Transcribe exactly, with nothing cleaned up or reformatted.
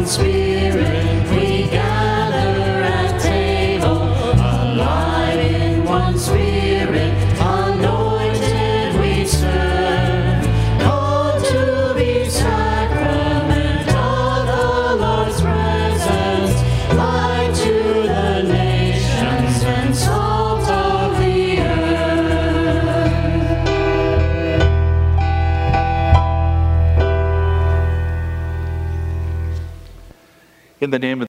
Spirit, we gather at table, alive in one Spirit, anointed we serve, called to be sacrament of the Lord's presence, light to the nations and salt of the earth. In the name of